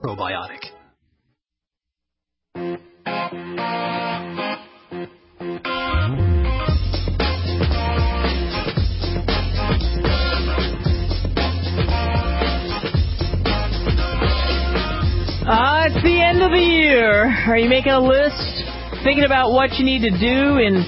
probiotic. It's the end of the year. Are you making a list? Thinking about what you need to do in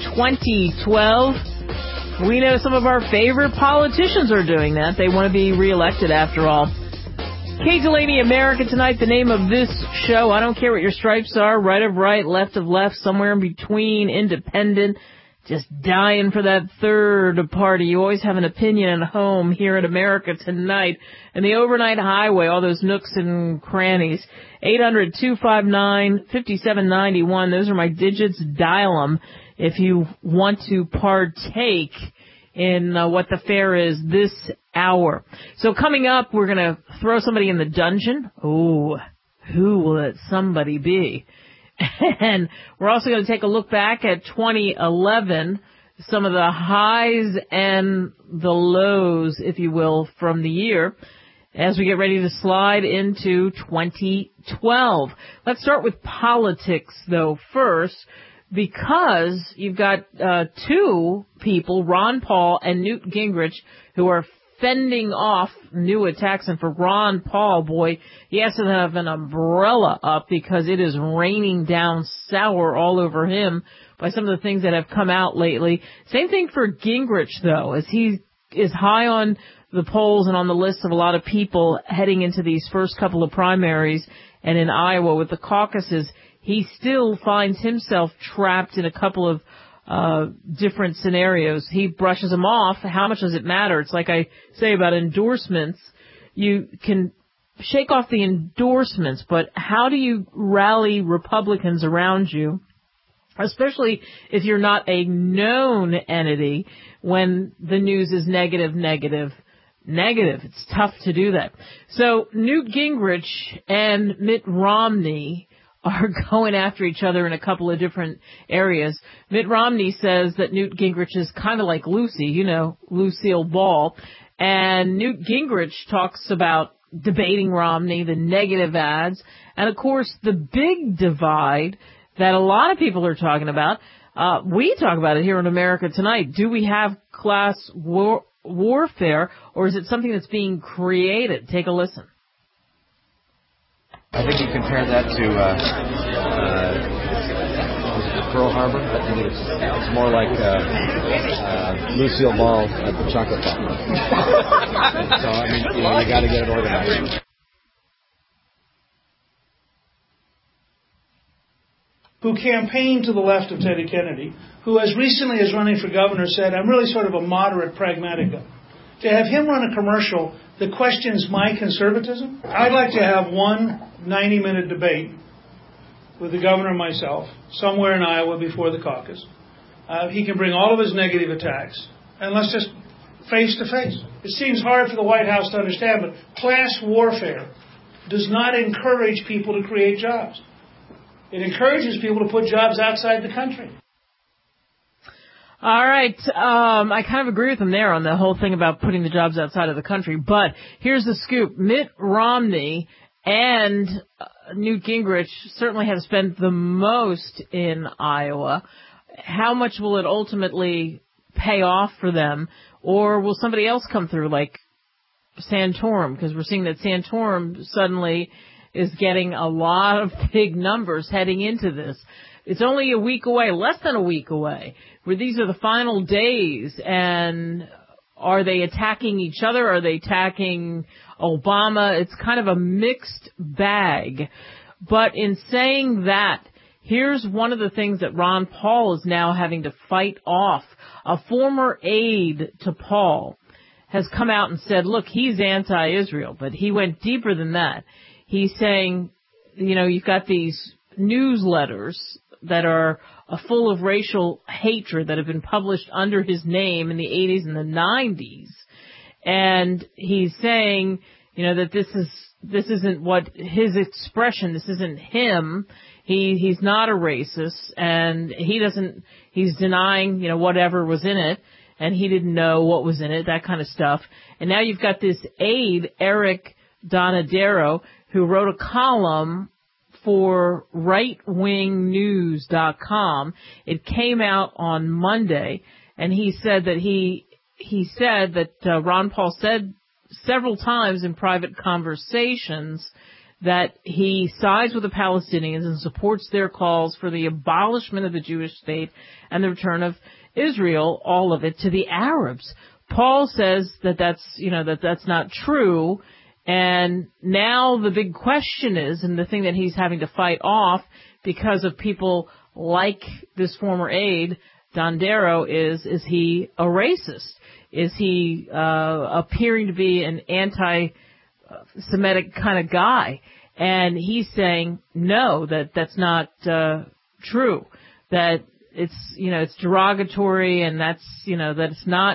2012? We know some of our favorite politicians are doing that. They want to be reelected after all. Kay Delaney, America Tonight, the name of this show. I don't care what your stripes are, right of right, left of left, somewhere in between, independent, just dying for that third party. You always have an opinion at home here at America Tonight. And the overnight highway, all those nooks and crannies. 800-259-5791. Those are my digits. Dial them if you want to partake in what the fare is this hour. So coming up, we're going to throw somebody in the dungeon. Ooh, who will that somebody be? And we're also going to take a look back at 2011, some of the highs and the lows, if you will, from the year, as we get ready to slide into 2012. Let's start with politics, though, first, because you've got two people, Ron Paul and Newt Gingrich, who are fending off new attacks. And for Ron Paul, boy, he has to have an umbrella up because it is raining down sour all over him by some of the things that have come out lately. Same thing for Gingrich, though, as he is high on the polls and on the list of a lot of people heading into these first couple of primaries. And in Iowa with the caucuses, he still finds himself trapped in a couple of different scenarios. He brushes them off. How much does it matter? It's like I say about endorsements. You can shake off the endorsements, but how do you rally Republicans around you, especially if you're not a known entity, when the news is negative, negative, negative? It's tough to do that. So Newt Gingrich and Mitt Romney are going after each other in a couple of different areas. Mitt Romney says that Newt Gingrich is kind of like Lucy, you know, Lucille Ball. And Newt Gingrich talks about debating Romney, the negative ads, and, of course, the big divide that a lot of people are talking about. We talk about it here in America Tonight. Do we have class warfare, or is it something that's being created? Take a listen. I think you compare that to Pearl Harbor. I think it's more like Lucille Ball at the chocolate factory. So, I mean, you got to get it organized. Who campaigned to the left of Teddy Kennedy, who as recently as running for governor said, I'm really sort of a moderate pragmatic guy. To have him run a commercial that questions my conservatism, I'd like to have one 90-minute debate with the governor and myself somewhere in Iowa before the caucus. He can bring all of his negative attacks, and let's just face to face. It seems hard for the White House to understand, but class warfare does not encourage people to create jobs. It encourages people to put jobs outside the country. All right. I kind of agree with him there on the whole thing about putting the jobs outside of the country. But here's the scoop. Mitt Romney and Newt Gingrich certainly have spent the most in Iowa. How much will it ultimately pay off for them? Or will somebody else come through like Santorum? Because we're seeing that Santorum suddenly is getting a lot of big numbers heading into this. It's only a week away, less than a week away, where these are the final days. And are they attacking each other? Are they attacking Obama? It's kind of a mixed bag. But in saying that, here's one of the things that Ron Paul is now having to fight off. A former aide to Paul has come out and said, look, he's anti-Israel, but he went deeper than that. He's saying, you know, you've got these newsletters that are full of racial hatred that have been published under his name in the 80s and the 90s. And he's saying, you know, that this isn't what his expression, this isn't him. He's not a racist, and he's denying, you know, whatever was in it, and he didn't know what was in it, that kind of stuff. And now you've got this aide, Eric Donadero, who wrote a column for rightwingnews.com. It came out on Monday, and he said that Ron Paul said several times in private conversations that he sides with the Palestinians and supports their calls for the abolishment of the Jewish state and the return of Israel, all of it, to the Arabs. Paul says that that's not true. And now the big question is, and the thing that he's having to fight off because of people like this former aide, Dondero, is he a racist? Is he appearing to be an anti-Semitic kind of guy? And he's saying, no, that's not true, that it's derogatory, and that's not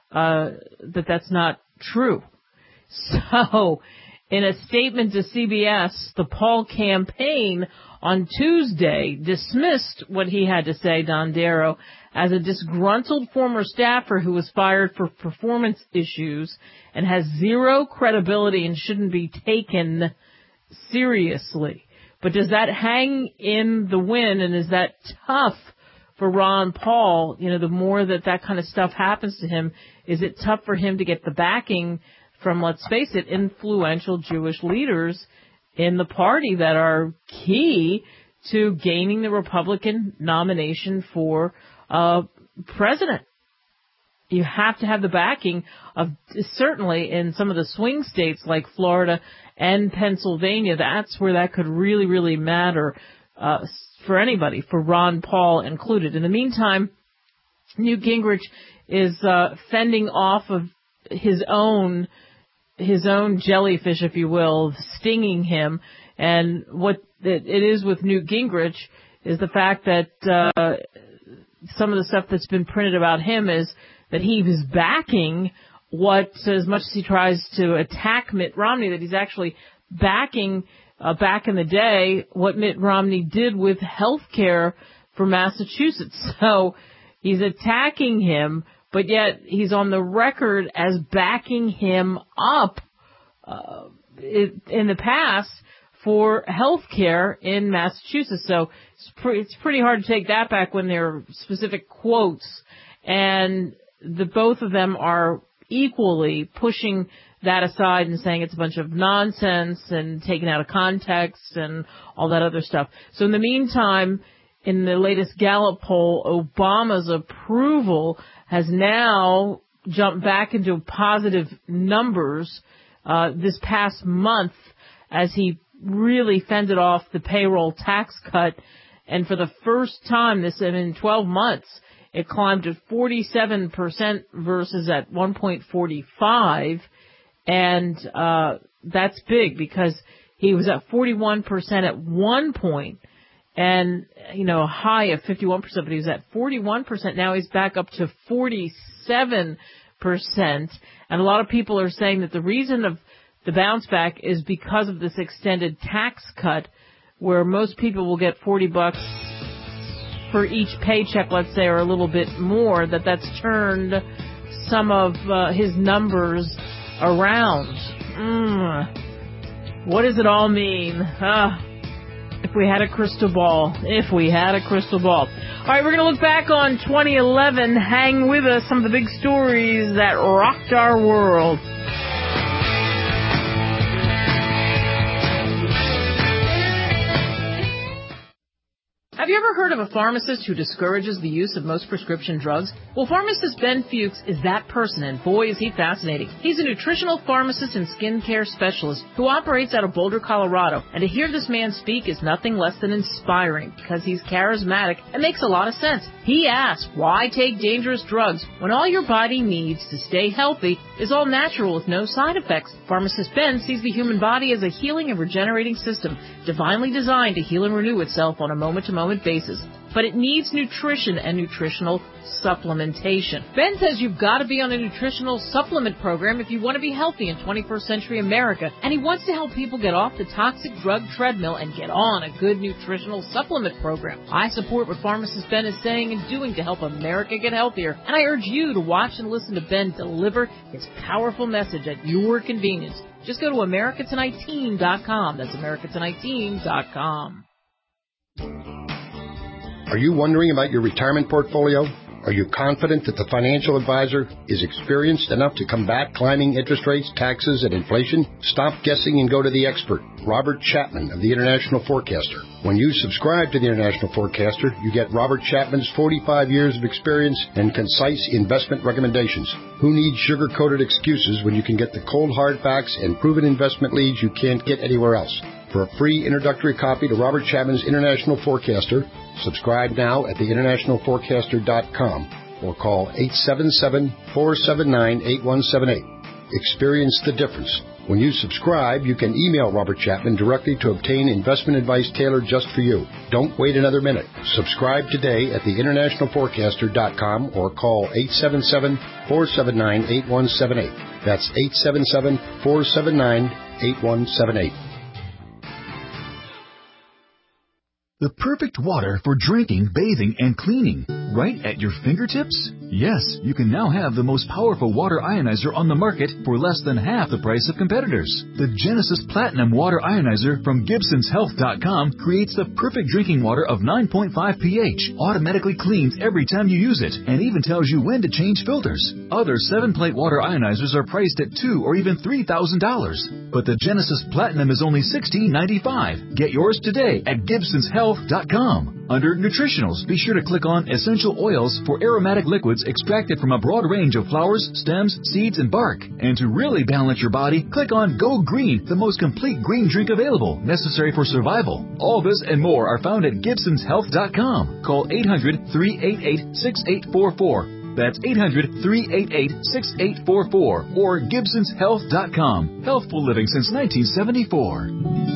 true. So, in a statement to CBS, the Paul campaign on Tuesday dismissed what he had to say, Dondero, as a disgruntled former staffer who was fired for performance issues and has zero credibility and shouldn't be taken seriously. But does that hang in the wind, and is that tough for Ron Paul? The more that kind of stuff happens to him, is it tough for him to get the backing from, let's face it, influential Jewish leaders in the party that are key to gaining the Republican nomination for president? You have to have the backing of, certainly in some of the swing states like Florida and Pennsylvania. That's where that could really, really matter for anybody, for Ron Paul included. In the meantime, Newt Gingrich is fending off of his own jellyfish, if you will, stinging him. And what it is with Newt Gingrich is the fact that some of the stuff that's been printed about him is that he was backing what, as much as he tries to attack Mitt Romney, that he's actually backing, back in the day, what Mitt Romney did with health care for Massachusetts. So he's attacking him, but yet he's on the record as backing him up in the past for health care in Massachusetts. So it's pretty hard to take that back when there are specific quotes, and both of them are equally pushing that aside and saying it's a bunch of nonsense and taken out of context and all that other stuff. So in the meantime, in the latest Gallup poll, Obama's approval has now jumped back into positive numbers this past month as he really fended off the payroll tax cut. And for the first time in 12 months, it climbed to 47% versus at 1.45. And that's big because he was at 41% at one point, and a high of 51%, but he was at 41%. Now he's back up to 47%. And a lot of people are saying that the reason of the bounce back is because of this extended tax cut, where most people will get $40 for each paycheck, let's say, or a little bit more. That's turned some of his numbers around. What does it all mean? If we had a crystal ball. All right, we're going to look back on 2011. Hang with us, some of the big stories that rocked our world. Have you ever heard of a pharmacist who discourages the use of most prescription drugs? Well, pharmacist Ben Fuchs is that person, and boy, is he fascinating. He's a nutritional pharmacist and skincare specialist who operates out of Boulder, Colorado. And to hear this man speak is nothing less than inspiring, because he's charismatic and makes a lot of sense. He asks, why take dangerous drugs when all your body needs to stay healthy is all natural with no side effects? Pharmacist Ben sees the human body as a healing and regenerating system, divinely designed to heal and renew itself on a moment-to-moment basis. But it needs nutrition and nutritional supplementation. Ben says you've got to be on a nutritional supplement program if you want to be healthy in 21st century America, and he wants to help people get off the toxic drug treadmill and get on a good nutritional supplement program. I support what pharmacist Ben is saying and doing to help America get healthier, and I urge you to watch and listen to Ben deliver his powerful message at your convenience. Just go to AmericaTonightTeam.com. That's AmericaTonightTeam.com. Are you wondering about your retirement portfolio? Are you confident that the financial advisor is experienced enough to combat climbing interest rates, taxes, and inflation? Stop guessing and go to the expert, Robert Chapman of the International Forecaster. When you subscribe to the International Forecaster, you get Robert Chapman's 45 years of experience and concise investment recommendations. Who needs sugar-coated excuses when you can get the cold hard facts and proven investment leads you can't get anywhere else? For a free introductory copy to Robert Chapman's International Forecaster, subscribe now at theInternationalForecaster.com or call 877-479-8178. Experience the difference. When you subscribe, you can email Robert Chapman directly to obtain investment advice tailored just for you. Don't wait another minute. Subscribe today at theInternationalForecaster.com or call 877-479-8178. That's 877-479-8178. The perfect water for drinking, bathing, and cleaning, right at your fingertips? Yes, you can now have the most powerful water ionizer on the market for less than half the price of competitors. The Genesis Platinum Water Ionizer from GibsonsHealth.com creates the perfect drinking water of 9.5 pH, automatically cleans every time you use it, and even tells you when to change filters. Other 7-plate water ionizers are priced at $2,000 or even $3,000, but the Genesis Platinum is only $16.95. Get yours today at GibsonsHealth.com. Under Nutritionals, be sure to click on Essential Oils for aromatic liquids extracted from a broad range of flowers, stems, seeds, and bark. And to really balance your body, click on Go Green, the most complete green drink available, necessary for survival. All this and more are found at GibsonsHealth.com. Call 800-388-6844. That's 800-388-6844 or GibsonsHealth.com. Healthful living since 1974.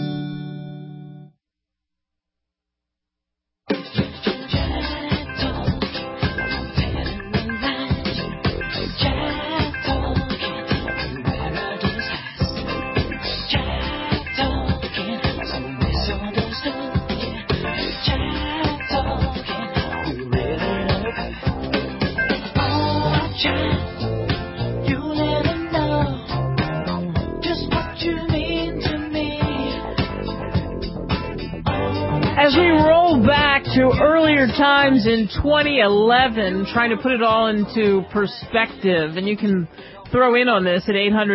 As we roll back to earlier times in 2011, trying to put it all into perspective, and you can throw in on this at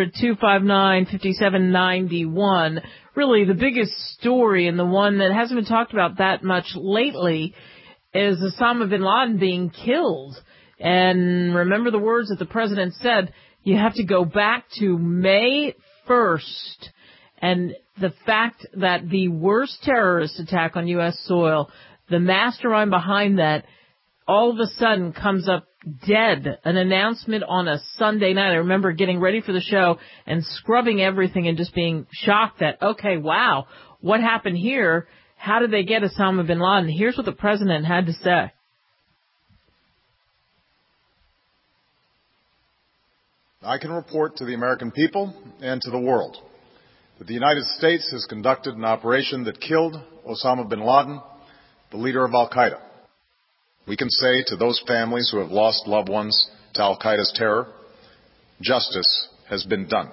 800-259-5791. Really, the biggest story and the one that hasn't been talked about that much lately is Osama bin Laden being killed. And remember the words that the president said, you have to go back to May 1st. And the fact that the worst terrorist attack on U.S. soil, the mastermind behind that, all of a sudden comes up dead. An announcement on a Sunday night. I remember getting ready for the show and scrubbing everything and just being shocked that, okay, wow, what happened here? How did they get Osama bin Laden? Here's what the president had to say. I can report to the American people and to the world that the United States has conducted an operation that killed Osama bin Laden, the leader of al-Qaeda. We can say to those families who have lost loved ones to al-Qaeda's terror, justice has been done.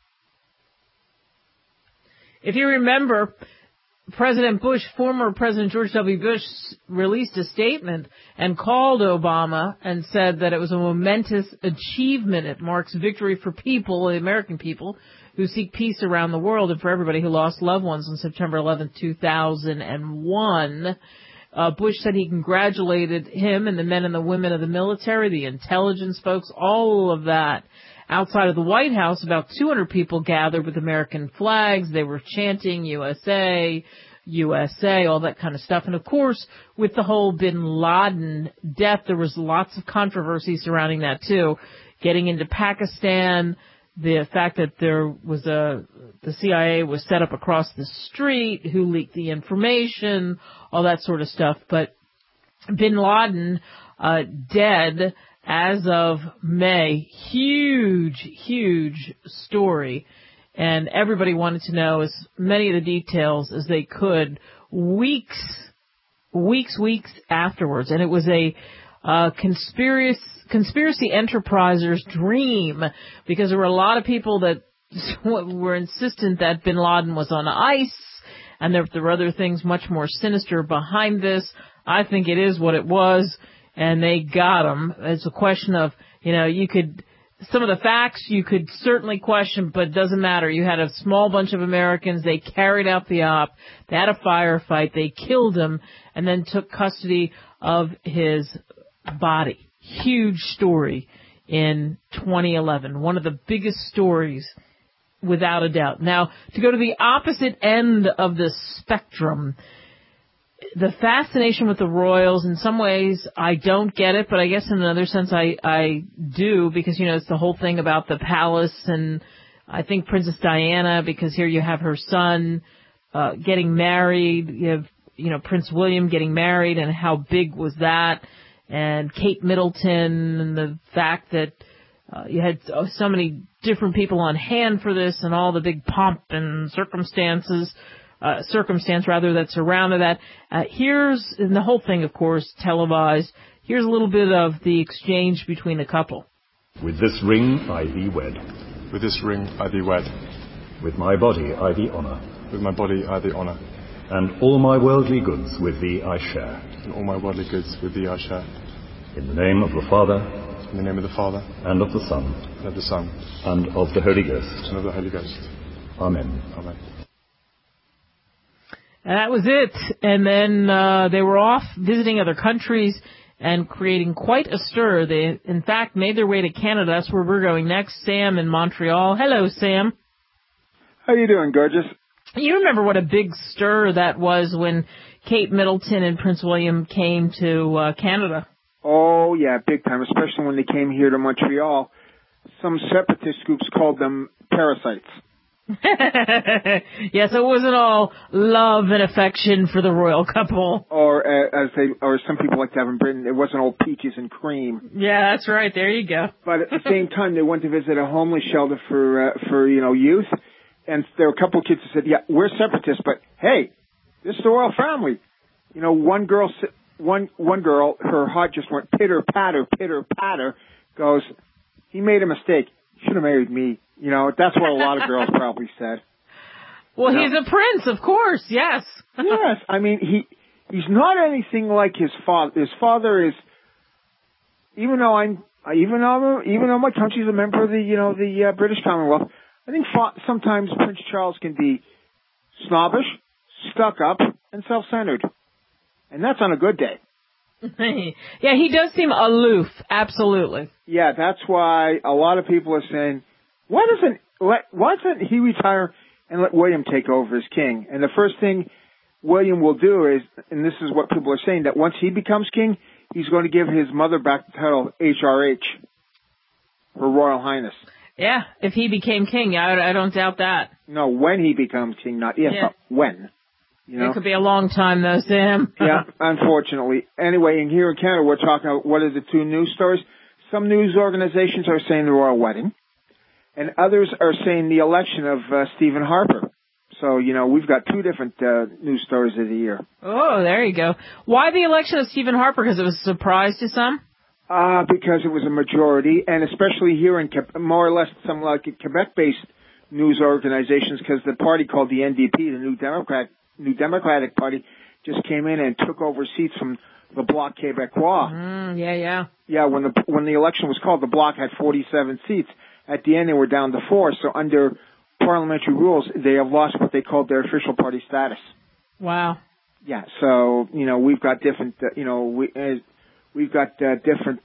If you remember, President Bush, former President George W. Bush, released a statement and called Obama and said that it was a momentous achievement. It marks victory for people, the American people, who seek peace around the world, and for everybody who lost loved ones on September 11, 2001. Bush said he congratulated him and the men and the women of the military, the intelligence folks, all of that. Outside of the White House, about 200 people gathered with American flags. They were chanting USA, USA, all that kind of stuff. And, of course, with the whole bin Laden death, there was lots of controversy surrounding that, too. Getting into Pakistan, the fact that there was the CIA was set up across the street, who leaked the information, all that sort of stuff. But bin Laden, dead as of May. Huge, huge story. And everybody wanted to know as many of the details as they could weeks afterwards. And it was a conspiracy enterpriser's dream, because there were a lot of people that were insistent that bin Laden was on ice, and there were other things much more sinister behind this. I think it is what it was, and they got him. It's a question of, some of the facts you could certainly question, but it doesn't matter. You had a small bunch of Americans. They carried out the op. They had a firefight. They killed him and then took custody of his body. Huge story in 2011. One of the biggest stories, without a doubt. Now, to go to the opposite end of the spectrum, the fascination with the royals, in some ways, I don't get it, but I guess in another sense I do, because, it's the whole thing about the palace, and I think Princess Diana, because here you have her son getting married, you have, Prince William getting married, and how big was that, and Kate Middleton, and the fact that you had so many different people on hand for this, and all the big pomp and circumstance that surrounded that. And the whole thing, of course, televised. Here's a little bit of the exchange between the couple. With this ring I thee wed. With this ring I thee wed. With my body I thee honour. With my body I thee honour. And all my worldly goods with thee I share. And all my worldly goods with thee I share. In the name of the Father. In the name of the Father. And of the Son. And of the Son. And of the Holy Ghost. And of the Holy Ghost. Amen. Amen. And that was it. And then they were off visiting other countries and creating quite a stir. They, in fact, made their way to Canada. That's where we're going next. Sam in Montreal. Hello, Sam. How you doing, gorgeous? You remember what a big stir that was when Kate Middleton and Prince William came to Canada? Oh, yeah, big time, especially when they came here to Montreal. Some separatist groups called them parasites. Yes, it wasn't all love and affection for the royal couple. Or some people like to have in Britain, it wasn't all peaches and cream. Yeah, that's right. There you go. But at the same time, they went to visit a homeless shelter for youth, and there were a couple of kids who said, "Yeah, we're separatists, but hey, this is the royal family." One girl, her heart just went pitter patter. Goes, "He made a mistake. Should have married me." That's what a lot of girls probably said. Well, he's a prince, of course, yes. Yes, I mean, he's not anything like his father. His father is, even though my country's a member of the British Commonwealth, I think sometimes Prince Charles can be snobbish, stuck up, and self-centered. And that's on a good day. Yeah, he does seem aloof, absolutely. Yeah, that's why a lot of people are saying, why doesn't he retire and let William take over as king? And the first thing William will do is, and this is what people are saying, that once he becomes king, he's going to give his mother back the title HRH, Her Royal Highness. Yeah, if he became king, I don't doubt that. No, when he becomes king, not if, but when. It could be a long time, though, Sam. Yeah, unfortunately. Anyway, and here in Canada, we're talking about what are the two news stories. Some news organizations are saying the royal wedding, and others are saying the election of Stephen Harper. So, we've got two different news stories of the year. Oh, there you go. Why the election of Stephen Harper? Because it was a surprise to some? Because it was a majority, and especially here in more or less some like Quebec-based news organizations, because the party called the NDP, the New Democratic Party, just came in and took over seats from the Bloc Québécois. Yeah, when the election was called, the Bloc had 47 seats. At the end, they were down to 4. So under parliamentary rules, they have lost what they called their official party status. Wow. Yeah. So we've got different. We've got different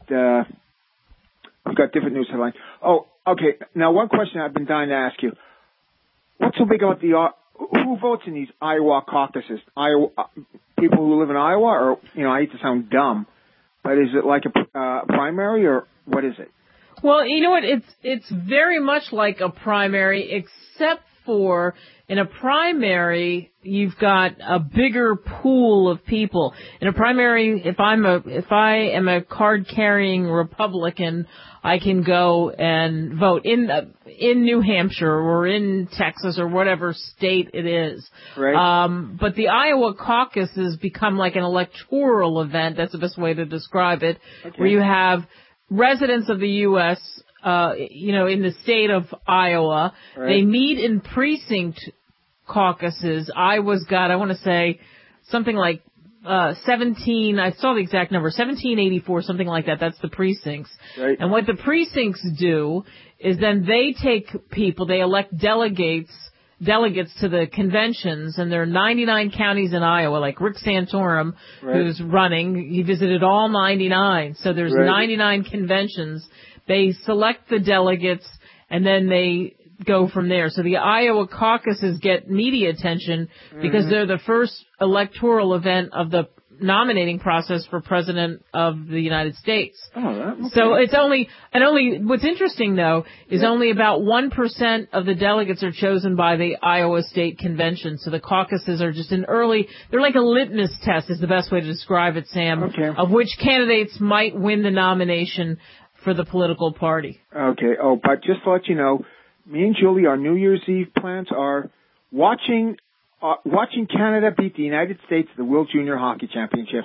news headlines. Oh, okay. Now, one question I've been dying to ask you: what's so big about who votes in these Iowa caucuses? People who live in Iowa, or I hate to sound dumb, but is it like a primary, or what is it? Well, you know what? It's very much like a primary, except for in a primary you've got a bigger pool of people. In a primary, if I am a card-carrying Republican, I can go and vote in New Hampshire or in Texas or whatever state it is. Right. But the Iowa caucus has become like an electoral event. That's the best way to describe it, where you have residents of the U.S. in the state of Iowa. Right. They meet in precinct caucuses. Iowa's got, I want to say, something like 17, I saw the exact number, 1784, something like that. That's the precincts. Right. And what the precincts do is then they take people, they elect delegates to the conventions, and there are 99 counties in Iowa, like Rick Santorum, who's running. He visited all 99. So there's 99 conventions. They select the delegates, and then they go from there. So the Iowa caucuses get media attention because they're the first electoral event of the nominating process for President of the United States. Okay. So it's only what's interesting though is only about 1% of the delegates are chosen by the Iowa State Convention. So the caucuses are just they're like a litmus test is the best way to describe it, Sam, of which candidates might win the nomination for the political party. Okay. Oh, but just to let you know, me and Julie, our New Year's Eve plans are watching Canada beat the United States at the World Junior Hockey Championships.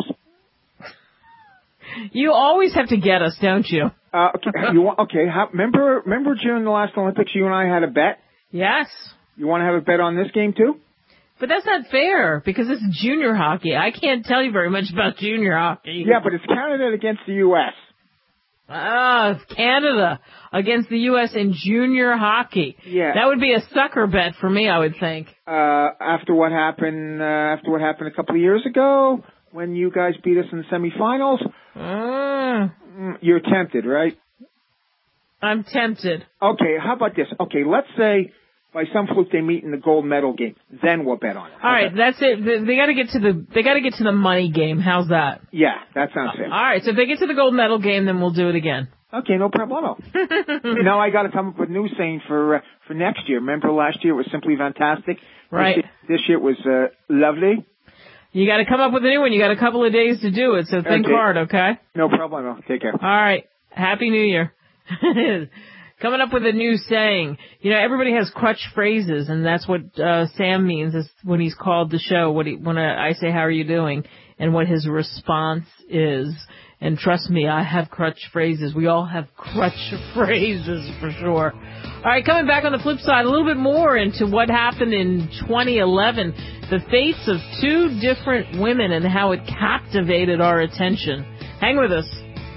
You always have to get us, don't you? Okay. Remember during the last Olympics, you and I had a bet? Yes. You want to have a bet on this game too? But that's not fair because it's junior hockey. I can't tell you very much about junior hockey. Yeah, but it's Canada against the U.S. Canada against the U.S. in junior hockey. Yeah. That would be a sucker bet for me, I would think. After what happened a couple of years ago when you guys beat us in the semifinals, you're tempted, right? I'm tempted. Okay, how about this? Okay, let's say by some fluke they meet in the gold medal game. Then we'll bet on it. All right, that's it. They got to get to the money game. How's that? Yeah, that sounds fair. All right, so if they get to the gold medal game, then we'll do it again. Okay, no problemo. Now I got to come up with a new saying for next year. Remember last year it was simply fantastic. Right. This year it was lovely. You got to come up with a new one. You got a couple of days to do it, so think hard, okay? No problemo. Take care. All right. Happy New Year. Coming up with a new saying. Everybody has crutch phrases, and that's what Sam means is when he's called the show, when I say, how are you doing, and what his response is. And trust me, I have crutch phrases. We all have crutch phrases for sure. All right, coming back on the flip side, a little bit more into what happened in 2011, the fates of two different women and how it captivated our attention. Hang with us.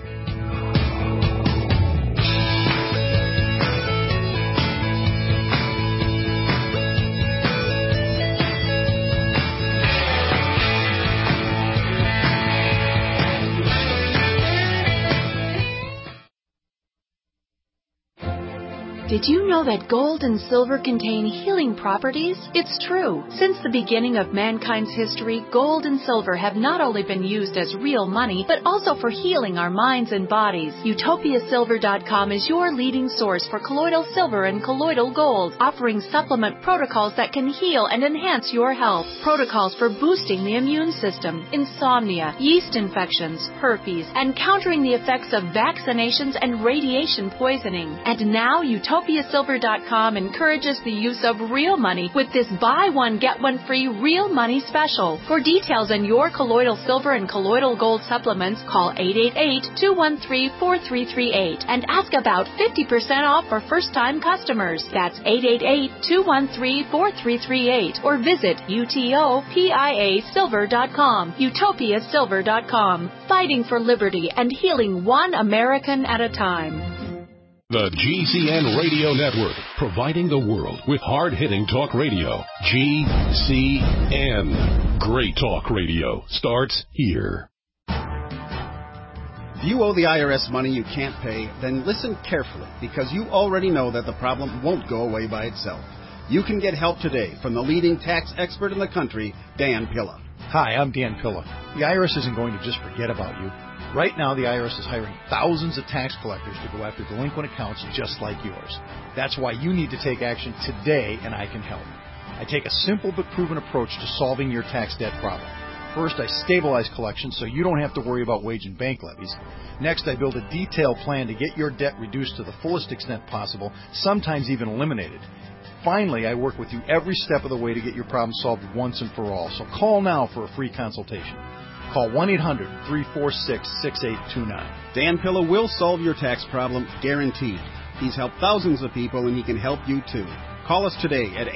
Did you know that gold and silver contain healing properties? It's true. Since the beginning of mankind's history, gold and silver have not only been used as real money, but also for healing our minds and bodies. UtopiaSilver.com is your leading source for colloidal silver and colloidal gold, offering supplement protocols that can heal and enhance your health. Protocols for boosting the immune system, insomnia, yeast infections, herpes, and countering the effects of vaccinations and radiation poisoning. And now UtopiaSilver.com encourages the use of real money with this buy one, get one free real money special. For details on your colloidal silver and colloidal gold supplements, call 888-213-4338 and ask about 50% off for first-time customers. That's 888-213-4338 or visit UTOPIASilver.com. UtopiaSilver.com. Fighting for liberty and healing one American at a time. The GCN Radio Network, providing the world with hard-hitting talk radio. GCN. Great talk radio starts here. If you owe the IRS money you can't pay, then listen carefully, because you already know that the problem won't go away by itself. You can get help today from the leading tax expert in the country, Dan Pilla. Hi, I'm Dan Pilla. The IRS isn't going to just forget about you. Right now, the IRS is hiring thousands of tax collectors to go after delinquent accounts just like yours. That's why you need to take action today, and I can help. I take a simple but proven approach to solving your tax debt problem. First, I stabilize collections so you don't have to worry about wage and bank levies. Next, I build a detailed plan to get your debt reduced to the fullest extent possible, sometimes even eliminated. Finally, I work with you every step of the way to get your problem solved once and for all. So call now for a free consultation. Call 1-800-346-6829. Dan Pilla will solve your tax problem, guaranteed. He's helped thousands of people, and he can help you too. Call us today at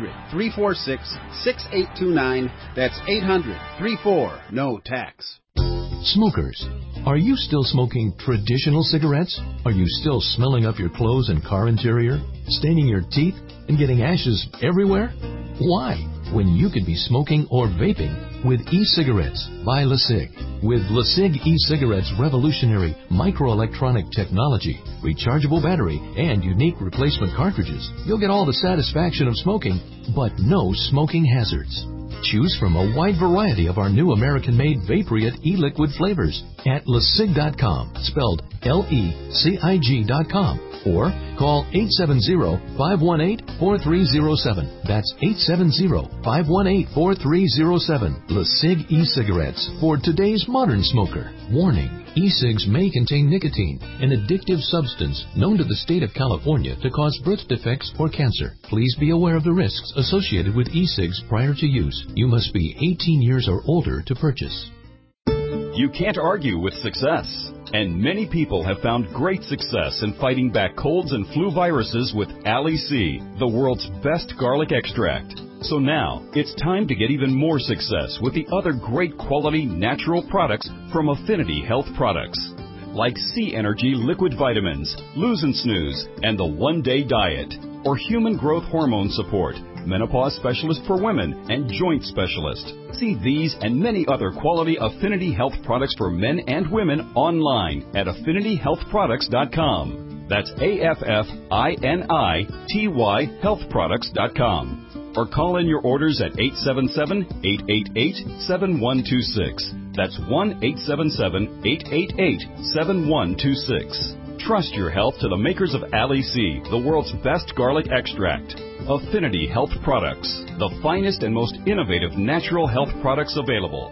800-346-6829. That's 800-34-NO-TAX. Smokers, are you still smoking traditional cigarettes? Are you still smelling up your clothes and car interior, staining your teeth, and getting ashes everywhere? Why? When you could be smoking or vaping with e-cigarettes by LeSig. With LeSig e-cigarettes' revolutionary microelectronic technology, rechargeable battery, and unique replacement cartridges, you'll get all the satisfaction of smoking, but no smoking hazards. Choose from a wide variety of our new American-made Vaporite e-liquid flavors at LeSig.com, spelled LECIG.com, or call 870-518-4307. That's 870-518-4307. LeSig e-cigarettes for today's modern smoker. Warning. E-cigs may contain nicotine, an addictive substance known to the state of California to cause birth defects or cancer. Please be aware of the risks associated with e-cigs prior to use. You must be 18 years or older to purchase. You can't argue with success. And many people have found great success in fighting back colds and flu viruses with Ali-C, the world's best garlic extract. So now, it's time to get even more success with the other great quality natural products from Affinity Health Products, like C Energy Liquid Vitamins, Lose and Snooze, and the One Day Diet, or Human Growth Hormone Support, Menopause Specialist for Women, and Joint Specialist. See these and many other quality Affinity Health products for men and women online at AffinityHealthProducts.com. That's AFFINITY healthproducts.com. Or call in your orders at 877-888-7126. That's 1-877-888-7126. Trust your health to the makers of Ali-C, the world's best garlic extract. Affinity Health Products, the finest and most innovative natural health products available.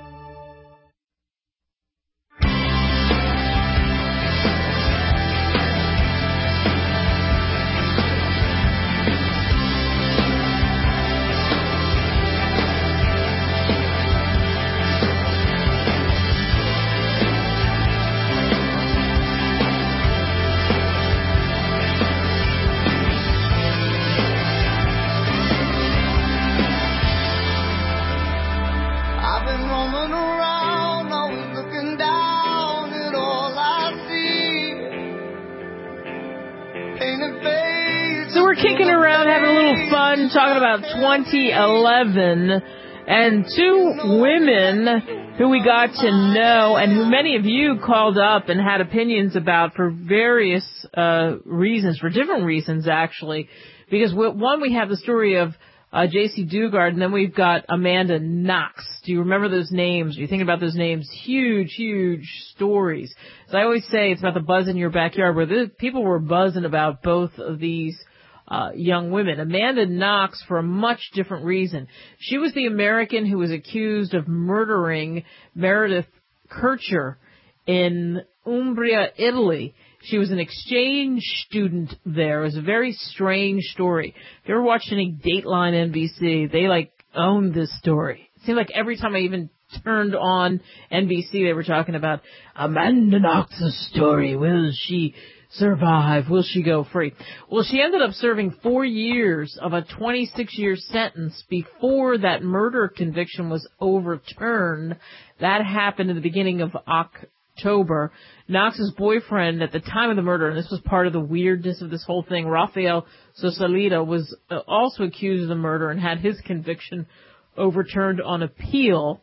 Talking about 2011 and two women who we got to know and who many of you called up and had opinions about for various reasons, for different reasons actually, because one, we have the story of J.C. Dugard, and then we've got Amanda Knox. Do you remember those names? Are you thinking about those names? Huge, huge stories. As I always say, it's about the buzz in your backyard, where people were buzzing about both of these young women. Amanda Knox, for a much different reason. She was the American who was accused of murdering Meredith Kercher in Umbria, Italy. She was an exchange student there. It was a very strange story. If you ever watched any Dateline NBC, they owned this story. It seemed like every time I even turned on NBC, they were talking about Amanda Knox's story. Will she survive? Will she go free? Well, she ended up serving 4 years of a 26-year sentence before that murder conviction was overturned. That happened in the beginning of October. Knox's boyfriend at the time of the murder, and this was part of the weirdness of this whole thing, Rafael Sosalita, was also accused of the murder and had his conviction overturned on appeal.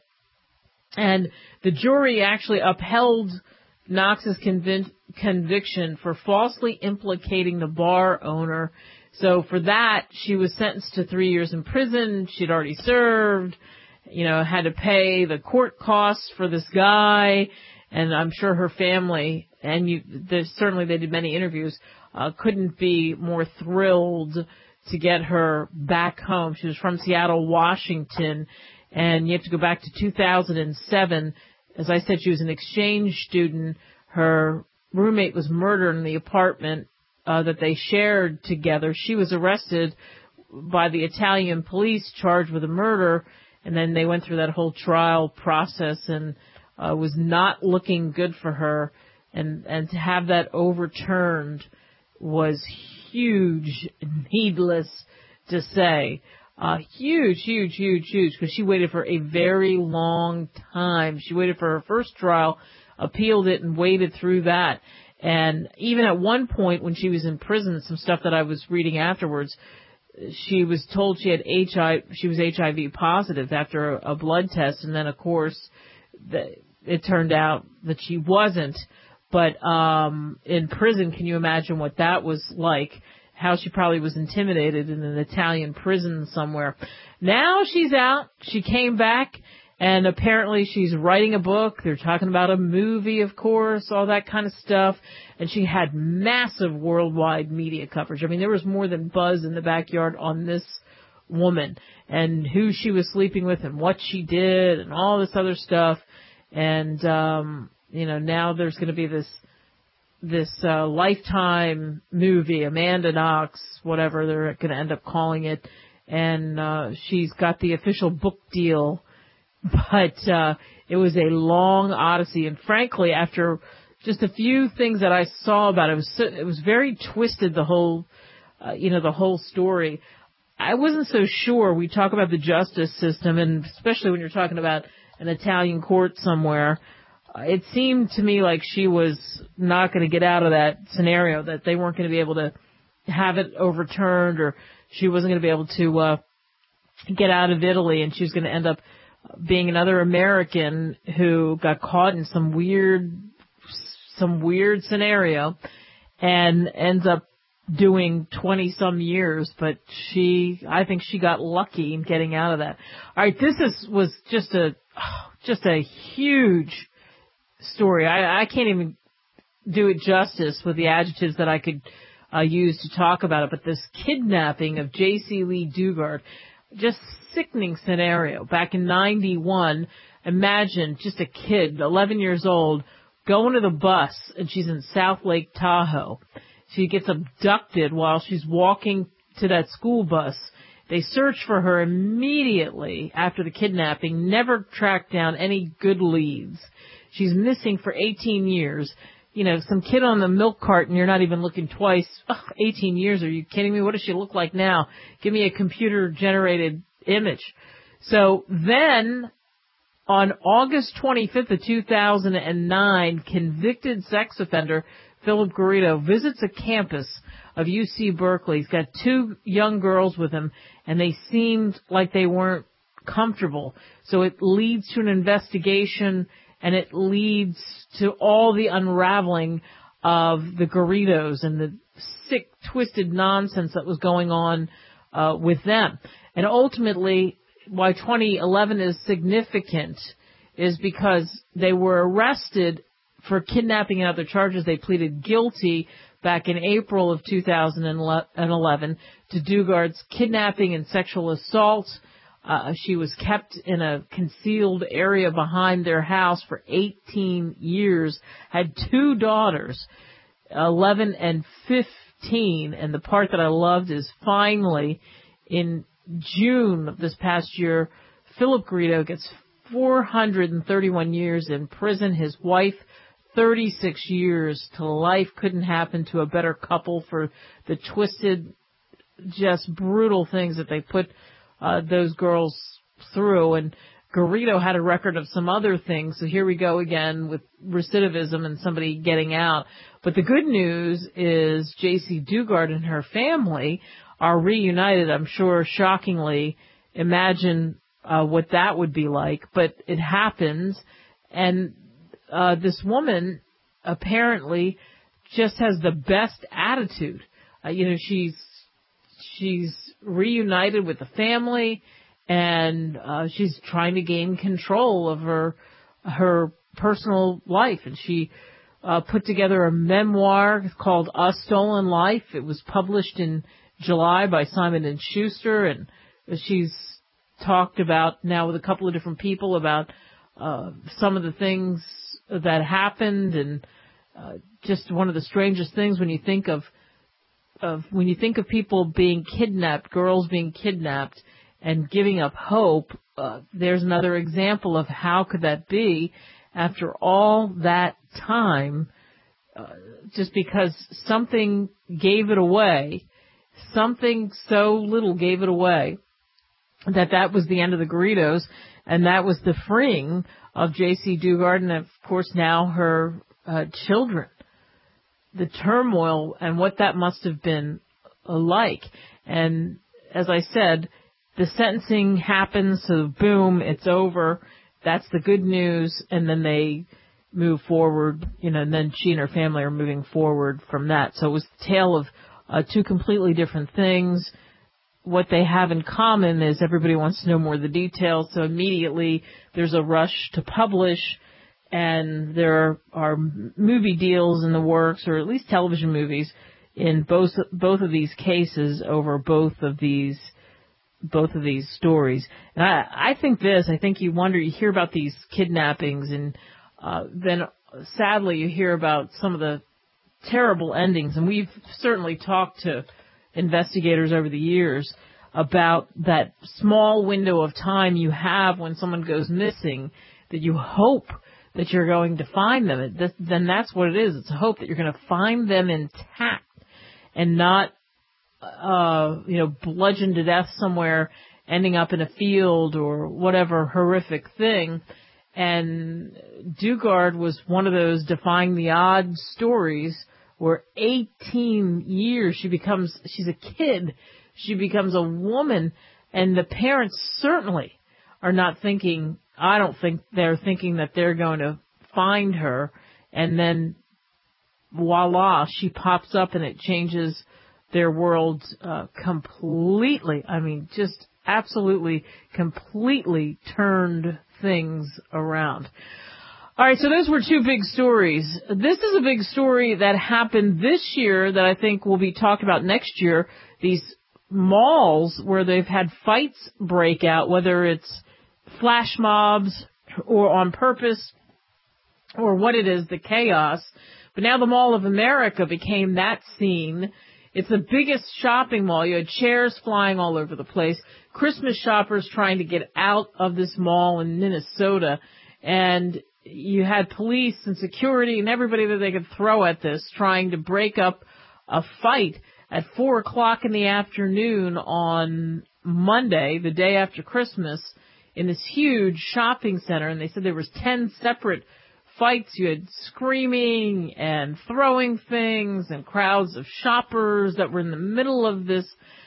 And the jury actually upheld Knox's conviction for falsely implicating the bar owner. So for that, she was sentenced to 3 years in prison. She'd already served, had to pay the court costs for this guy. And I'm sure her family, and certainly they did many interviews, couldn't be more thrilled to get her back home. She was from Seattle, Washington, and you have to go back to 2007. As I said, she was an exchange student. Her roommate was murdered in the apartment that they shared together. She was arrested by the Italian police, charged with a murder, and then they went through that whole trial process and was not looking good for her. And to have that overturned was huge, needless to say. Huge, because she waited for a very long time. She waited for her first trial, appealed it, and waited through that. And even at one point when she was in prison, some stuff that I was reading afterwards, she was told she had she was HIV positive after a blood test, and then of course it turned out that she wasn't. But in prison, can you imagine what that was like? How she probably was intimidated in an Italian prison somewhere. Now she's out. She came back, and apparently she's writing a book. They're talking about a movie, of course, all that kind of stuff. And she had massive worldwide media coverage. I mean, there was more than buzz in the backyard on this woman and who she was sleeping with and what she did and all this other stuff. And, now there's going to be this Lifetime movie, Amanda Knox, whatever they're going to end up calling it, and she's got the official book deal, but it was a long odyssey, and frankly, after just a few things that I saw about it, it was very twisted, the whole story. I wasn't so sure. We talk about the justice system, and especially when you're talking about an Italian court somewhere, it seemed to me like she was not going to get out of that scenario, that they weren't going to be able to have it overturned, or she wasn't going to be able to get out of Italy, and she was going to end up being another American who got caught in some weird scenario and ends up doing 20-some years, but I think she got lucky in getting out of that. All right, this was just a huge story. I can't even do it justice with the adjectives that I could use to talk about it, but this kidnapping of J.C. Lee Dugard, just sickening scenario. Back in 91, imagine just a kid, 11 years old, going to the bus, and she's in South Lake Tahoe. She gets abducted while she's walking to that school bus. They search for her immediately after the kidnapping, never tracked down any good leads. She's missing for 18 years. Some kid on the milk cart and you're not even looking twice. 18 years, are you kidding me? What does she look like now? Give me a computer-generated image. So then, on August 25th of 2009, convicted sex offender Philip Garrido visits a campus of UC Berkeley. He's got two young girls with him, and they seemed like they weren't comfortable. So it leads to an investigation, and it leads to all the unraveling of the Garridos and the sick, twisted nonsense that was going on with them. And ultimately, why 2011 is significant is because they were arrested for kidnapping and other charges. They pleaded guilty back in April of 2011 to Dugard's kidnapping and sexual assault. She was kept in a concealed area behind their house for 18 years, had two daughters, 11 and 15. And the part that I loved is finally, in June of this past year, Philip Garrido gets 431 years in prison. His wife, 36 years to life. Couldn't happen to a better couple for the twisted, just brutal things that they put those girls through. And Garrido had a record of some other things, so here we go again with recidivism and somebody getting out. But the good news is J.C. Dugard and her family are reunited. I'm sure, shockingly, imagine what that would be like, but it happens. And this woman apparently just has the best attitude. She's reunited with the family, and she's trying to gain control of her personal life. And she put together a memoir called A Stolen Life. It was published in July by Simon & Schuster, and she's talked about now with a couple of different people about some of the things that happened, and just one of the strangest things when you think of people being kidnapped, girls being kidnapped and giving up hope. There's another example of how could that be after all that time. just because something gave it away, something so little gave it away, that was the end of the Garridos, and that was the freeing of J.C. Dugard and, of course, now her children. The turmoil and what that must have been like. And as I said, the sentencing happens, so boom, it's over. That's the good news, and then they move forward, and then she and her family are moving forward from that. So it was a tale of two completely different things. What they have in common is everybody wants to know more of the details, so immediately there's a rush to publish, and there are movie deals in the works, or at least television movies, in both of these cases over both of these stories. And I think you wonder, you hear about these kidnappings, and then sadly you hear about some of the terrible endings, and we've certainly talked to investigators over the years about that small window of time you have when someone goes missing, that you hope that you're going to find them. Then that's what it is. It's a hope that you're going to find them intact and not, bludgeoned to death somewhere, ending up in a field or whatever horrific thing. And Dugard was one of those defying the odds stories where 18 years she's a kid, she becomes a woman, and the parents certainly are not thinking, I don't think they're thinking that they're going to find her, and then voila, she pops up and it changes their world completely. I mean, just absolutely, completely turned things around. All right, so those were two big stories. This is a big story that happened this year that I think will be talked about next year. These malls where they've had fights break out, whether it's flash mobs or on purpose or what it is, the chaos. But now the Mall of America became that scene. It's the biggest shopping mall. You had chairs flying all over the place. Christmas shoppers trying to get out of this mall in Minnesota. And you had police and security and everybody that they could throw at this trying to break up a fight at 4 o'clock in the afternoon on Monday, the day after Christmas, in this huge shopping center. And they said there was 10 separate fights. You had screaming and throwing things and crowds of shoppers that were in the middle of this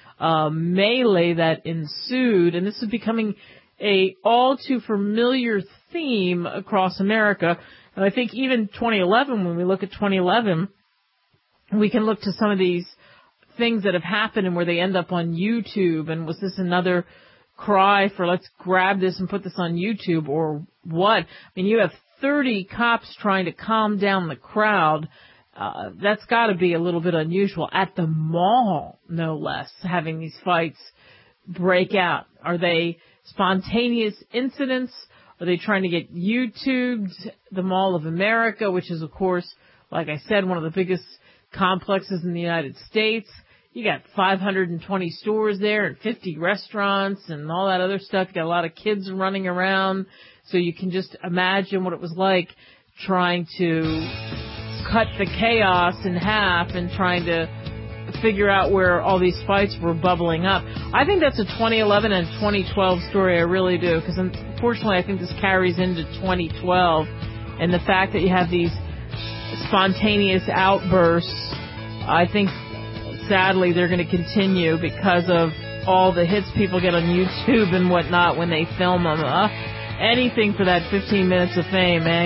melee that ensued. And this is becoming a all too familiar theme across America. And I think even 2011, when we look at 2011, we can look to some of these things that have happened and where they end up on YouTube. And was this another cry for let's grab this and put this on YouTube or what? I mean, you have 30 cops trying to calm down the crowd. That's got to be a little bit unusual at the mall, no less, having these fights break out. Are they spontaneous incidents? Are they trying to get YouTubed? The Mall of America, which is, of course, like I said, one of the biggest complexes in the United States. You got 520 stores there and 50 restaurants and all that other stuff. You got a lot of kids running around. So you can just imagine what it was like trying to cut the chaos in half and trying to figure out where all these fights were bubbling up. I think that's a 2011 and 2012 story. I really do, because unfortunately I think this carries into 2012, and the fact that you have these spontaneous outbursts, I think sadly they're going to continue because of all the hits people get on YouTube and whatnot when they film them. Anything for that 15 minutes of fame, eh?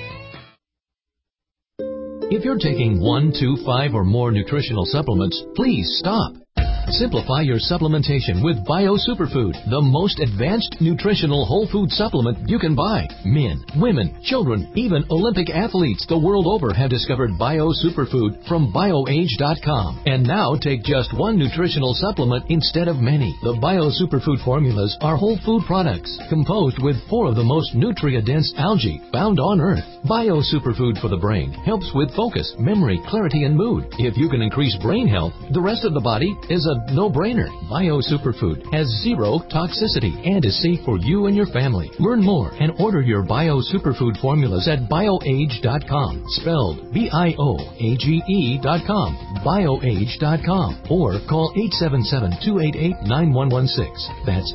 If you're taking 1, 2, 5, or more nutritional supplements, please stop. Simplify your supplementation with Bio Superfood, the most advanced nutritional whole food supplement you can buy. Men, women, children, even Olympic athletes the world over have discovered Bio Superfood from BioAge.com. And now take just one nutritional supplement instead of many. The Bio Superfood formulas are whole food products composed with 4 of the most nutrient-dense algae found on Earth. Bio Superfood for the brain helps with focus, memory, clarity, and mood. If you can increase brain health, the rest of the body is a a no-brainer. Bio Superfood has zero toxicity and is safe for you and your family. Learn more and order your Bio Superfood formulas at bioage.com, spelled BIOAGE.com, bioage.com, or call 877-288-9116. That's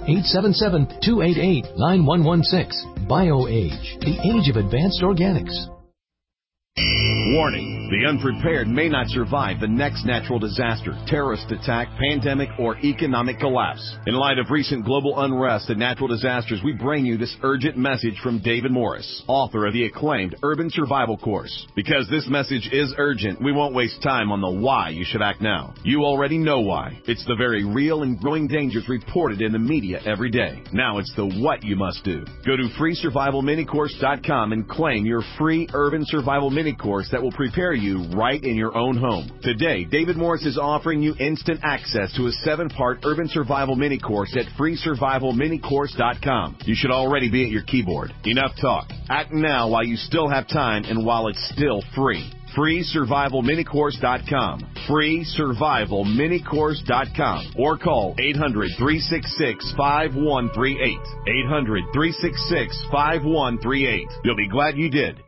877-288-9116. BioAge, the age of advanced organics. Warning. The unprepared may not survive the next natural disaster, terrorist attack, pandemic, or economic collapse. In light of recent global unrest and natural disasters, we bring you this urgent message from David Morris, author of the acclaimed Urban Survival Course. Because this message is urgent, we won't waste time on the why you should act now. You already know why. It's the very real and growing dangers reported in the media every day. Now it's the what you must do. Go to freesurvivalminicourse.com and claim your free Urban Survival Mini Course that will prepare you right in your own home. Today, David Morris is offering you instant access to a 7-part Urban Survival Mini Course at freesurvivalminicourse.com. You should already be at your keyboard. Enough talk. Act now while you still have time and while it's still free. freesurvivalminicourse.com. freesurvivalminicourse.com. Or call 800-366-5138. 800-366-5138. You'll be glad you did.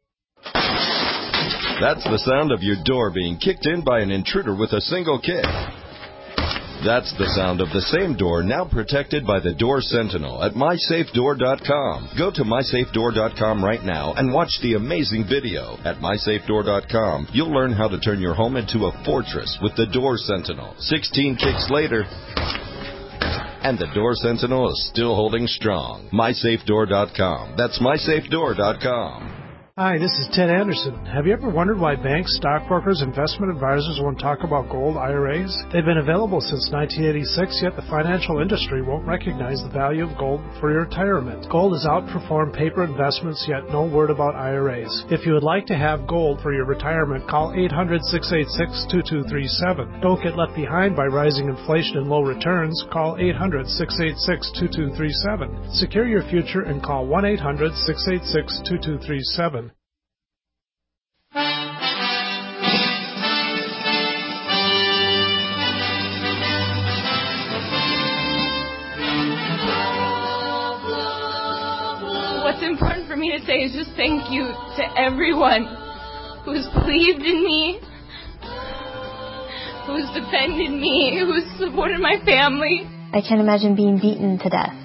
That's the sound of your door being kicked in by an intruder with a single kick. That's the sound of the same door now protected by the Door Sentinel at MySafeDoor.com. Go to MySafeDoor.com right now and watch the amazing video. At MySafeDoor.com, you'll learn how to turn your home into a fortress with the Door Sentinel. 16 kicks later, and the Door Sentinel is still holding strong. MySafeDoor.com. That's MySafeDoor.com. Hi, this is Ted Anderson. Have you ever wondered why banks, stockbrokers, investment advisors won't talk about gold IRAs? They've been available since 1986, yet the financial industry won't recognize the value of gold for your retirement. Gold has outperformed paper investments, yet no word about IRAs. If you would like to have gold for your retirement, call 800-686-2237. Don't get left behind by rising inflation and low returns. Call 800-686-2237. Secure your future and call 1-800-686-2237. What's important for me to say is just thank you to everyone who's believed in me, who's defended me, who's supported my family. I can't imagine being beaten to death,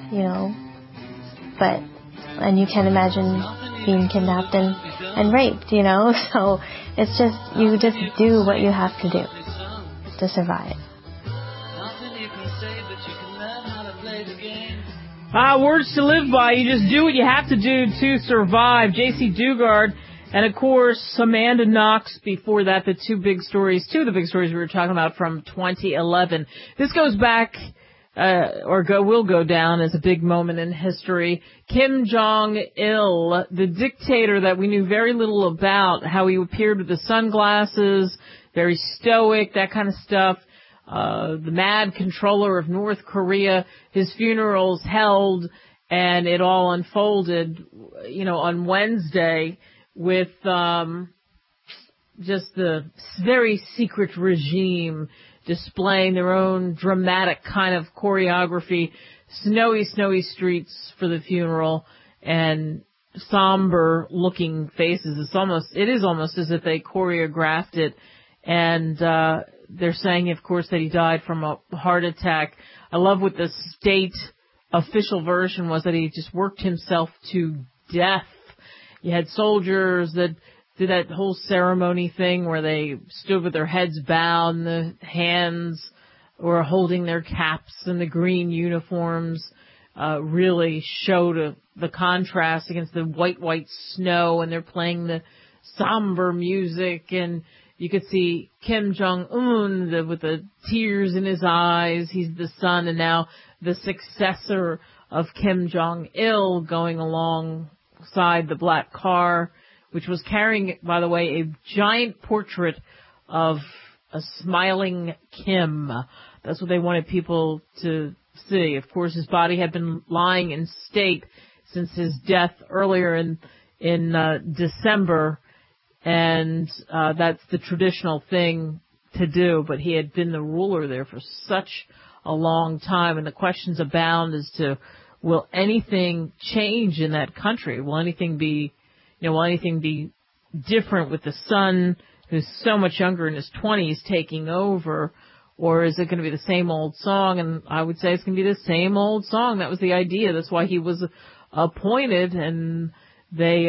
and you can't imagine being kidnapped and raped, so it's just, you just do what you have to do to survive. Words to live by. You just do what you have to do to survive. J.C. Dugard and, of course, Amanda Knox before that, two of the big stories we were talking about from 2011. This goes back, will go down as a big moment in history. Kim Jong-il, the dictator that we knew very little about, how he appeared with the sunglasses, very stoic, that kind of stuff. The mad controller of North Korea, his funeral's held, and it all unfolded, on Wednesday with just the very secret regime displaying their own dramatic kind of choreography, snowy streets for the funeral, and somber looking faces. It is almost as if they choreographed it, and they're saying, of course, that he died from a heart attack. I love what the state official version was, that he just worked himself to death. You had soldiers that did that whole ceremony thing where they stood with their heads bowed and the hands were holding their caps, and the green uniforms really showed the contrast against the white snow, and they're playing the somber music, and you could see Kim Jong-un with the tears in his eyes. He's the son and now the successor of Kim Jong-il, going alongside the black car, which was carrying, by the way, a giant portrait of a smiling Kim. That's what they wanted people to see. Of course, his body had been lying in state since his death earlier in December. And that's the traditional thing to do, but he had been the ruler there for such a long time, and the questions abound as to will anything change in that country? Will anything be different with the son who's so much younger in his 20s taking over, or is it going to be the same old song? And I would say it's going to be the same old song. That was the idea. That's why he was appointed, and they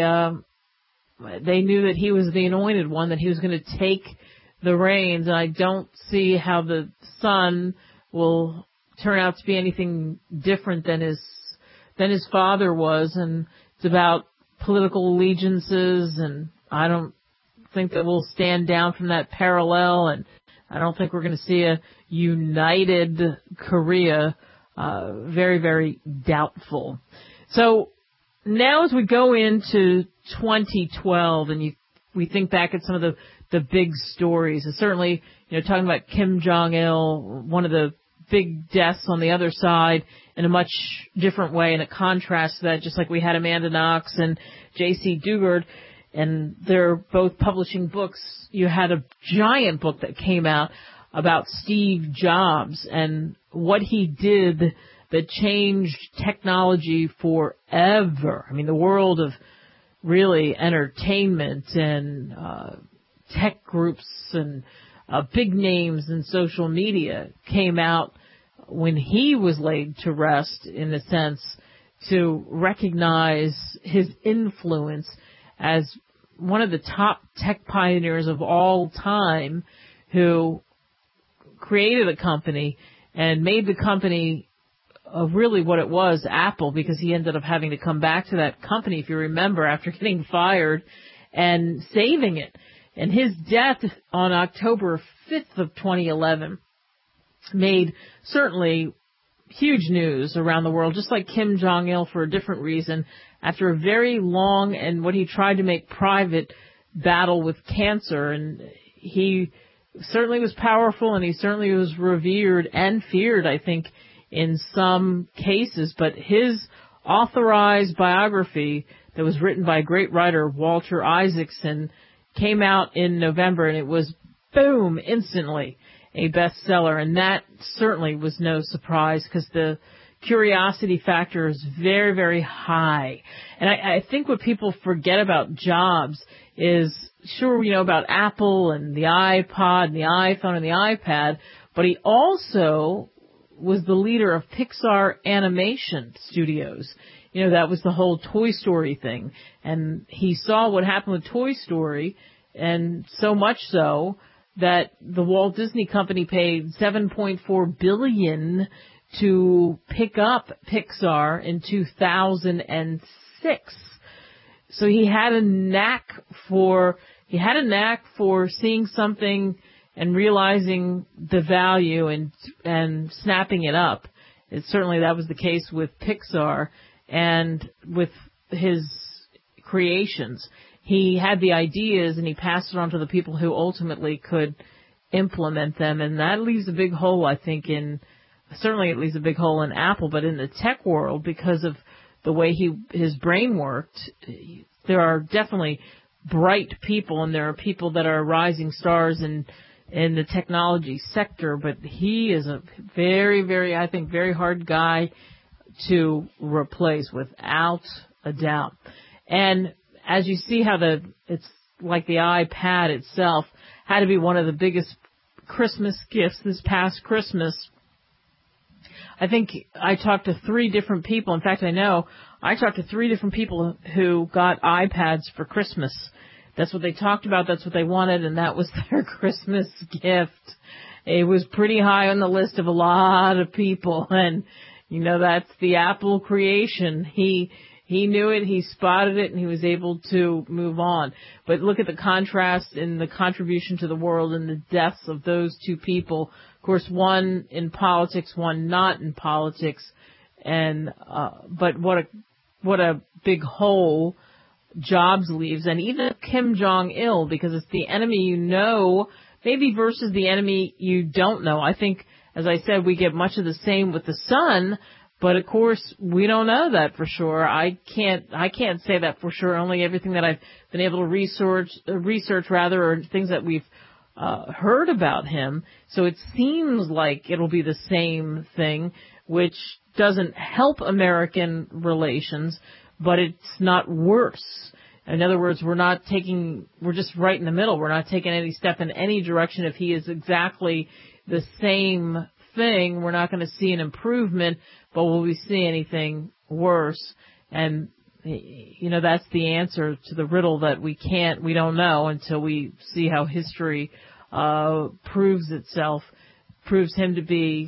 knew that he was the anointed one, that he was going to take the reins. And I don't see how the son will turn out to be anything different than his father was. And it's about political allegiances, and I don't think that we'll stand down from that parallel, and I don't think we're going to see a united Korea. Very, very doubtful. So now as we go into 2012 and we think back at some of the big stories, and certainly, talking about Kim Jong-il, one of the big deaths on the other side in a much different way, and a contrast to that, just like we had Amanda Knox and J.C. Dugard, and they're both publishing books. You had a giant book that came out about Steve Jobs and what he did that changed technology forever. I mean, the world of really entertainment and tech groups and big names in social media came out when he was laid to rest, in a sense, to recognize his influence as one of the top tech pioneers of all time, who created a company and made the company of really what it was, Apple, because he ended up having to come back to that company, if you remember, after getting fired, and saving it. And his death on October 5th of 2011 made certainly huge news around the world, just like Kim Jong-il, for a different reason, after a very long and what he tried to make private battle with cancer. And he certainly was powerful, and he certainly was revered and feared, I think, in some cases. But his authorized biography that was written by a great writer, Walter Isaacson, came out in November, and it was, boom, instantly a bestseller. And that certainly was no surprise, because the curiosity factor is very, very high. And I think what people forget about Jobs is, sure, we know about Apple and the iPod and the iPhone and the iPad, but he also was the leader of Pixar Animation Studios. That was the whole Toy Story thing. And he saw what happened with Toy Story, and so much so that the Walt Disney Company paid $7.4 billion to pick up Pixar in 2006. So he had a knack for seeing something and realizing the value and snapping it up. Certainly that was the case with Pixar and with his creations. He had the ideas and he passed it on to the people who ultimately could implement them, and that leaves a big hole, I think, certainly it leaves a big hole in Apple, but in the tech world, because of the way his brain worked, there are definitely bright people, and there are people that are rising stars in the technology sector, but he is a very, very, I think, very hard guy to replace, without a doubt. And as you see how it's like the iPad itself had to be one of the biggest Christmas gifts this past Christmas. I think I talked to 3 different people. In fact, I talked to 3 different people who got iPads for Christmas. That's what they talked about. That's what they wanted, and that was their Christmas gift. It was pretty high on the list of a lot of people, and that's the Apple creation. He knew it, he spotted it, and he was able to move on. But look at the contrast in the contribution to the world and the deaths of those 2 people. Of course, one in politics, one not in politics. And but what a big hole Jobs leaves, and even Kim Jong-il, because it's the enemy maybe versus the enemy you don't know. I think, as I said, we get much of the same with the son. But of course, we don't know that for sure. I can't say that for sure. Only everything that I've been able to research, or things that we've heard about him. So it seems like it'll be the same thing, which doesn't help American relations, but it's not worse. In other words, we're just right in the middle. We're not taking any step in any direction. If he is exactly the same thing, we're not going to see an improvement, but will we see anything worse? And, that's the answer to the riddle that we don't know until we see how history proves him to be,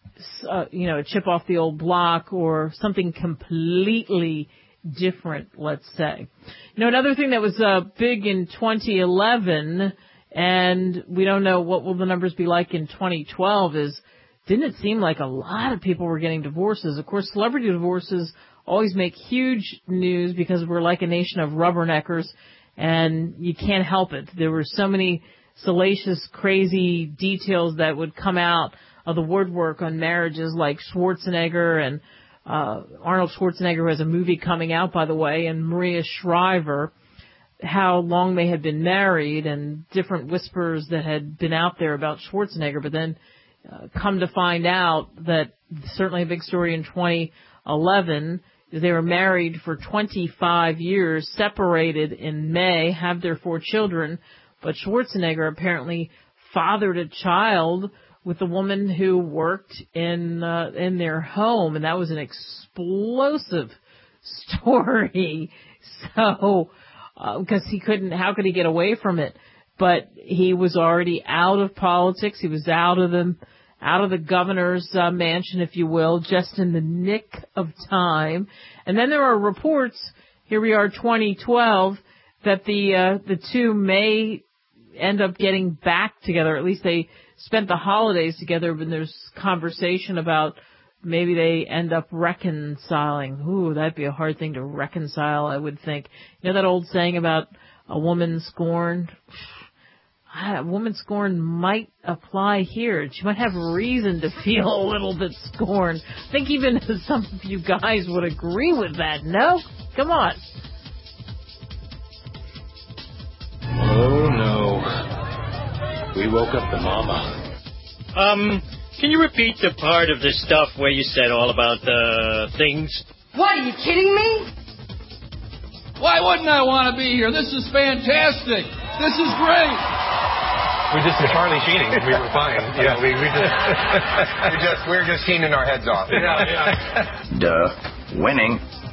a chip off the old block or something completely different, let's say. Another thing that was big in 2011, and we don't know what will the numbers be like in 2012, didn't it seem like a lot of people were getting divorces? Of course, celebrity divorces always make huge news because we're like a nation of rubberneckers, and you can't help it. There were so many salacious, crazy details that would come out of the woodwork on marriages, like Schwarzenegger and Arnold Schwarzenegger, who has a movie coming out, by the way, and Maria Shriver, how long they had been married, and different whispers that had been out there about Schwarzenegger. But then come to find out that certainly a big story in 2011 is they were married for 25 years, separated in May, have their 4 children, but Schwarzenegger apparently fathered a child with a woman who worked in their home, and that was an explosive story. So, because how could he get away from it? But he was already out of politics. He was out of the governor's mansion, if you will, just in the nick of time. And then there are reports, here we are 2012, that the two may end up getting back together. At least they spent the holidays together, but there's conversation about maybe they end up reconciling. Ooh, that'd be a hard thing to reconcile, I would think. You know that old saying about a woman scorned? A woman scorned might apply here. She might have reason to feel a little bit scorned. I think even some of you guys would agree with that, no? Come on. Oh, no. We woke up the mama. Can you repeat the part of the stuff where you said all about the things? What, are you kidding me? Why wouldn't I want to be here? This is fantastic. This is great. We did some Charlie Sheening. We were fine. Yeah, we were just keening our heads off. Yeah. Duh. Winning.